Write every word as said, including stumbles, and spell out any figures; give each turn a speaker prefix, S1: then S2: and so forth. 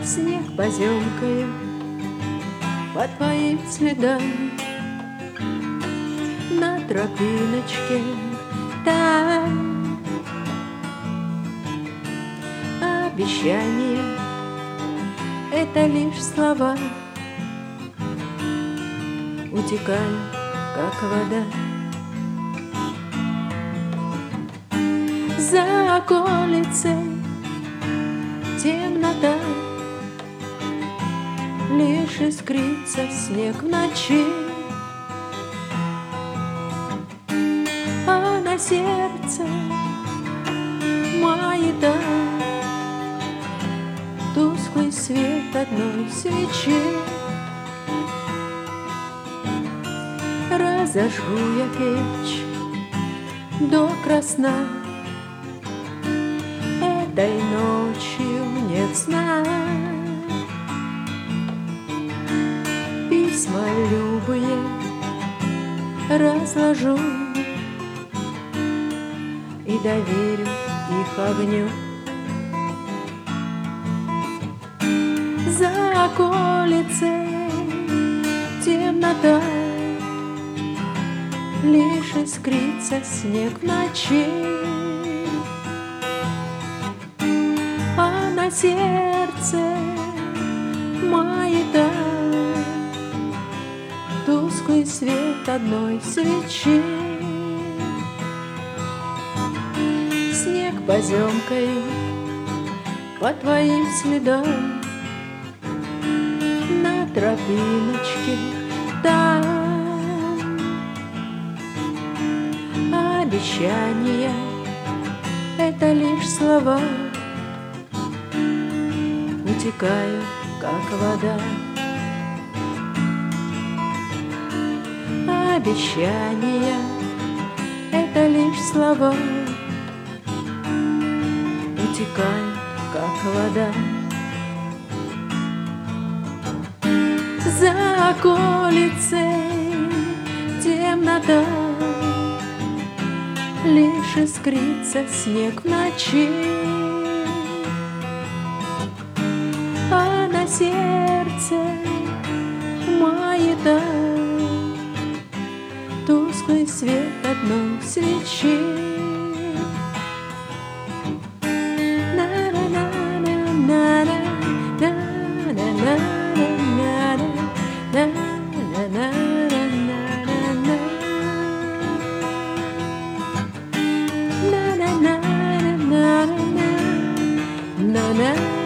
S1: Снег поземкою по твоим следам на тропиночке там. Обещание — это лишь слова, утекаю, как вода. За околицей темнота, лишь искрится снег в ночи, а на сердце маята тусклый свет одной свечи. Разожгу я печь до красна, этой ночью нет сна. Письма любые разложу и доверю их огню. За околицей темнота, лишь искрится снег в ночи, а на сердце маята тусклый свет одной свечи. Снег поземкой по твоим следам на тропиночке там. Обещания — это лишь слова, утекаю, как вода. Обещания — это лишь слова, утекают, как вода. За околицей темнота, лишь искрится снег в ночи, а на сердце маята тусклый свет одной свечи. Na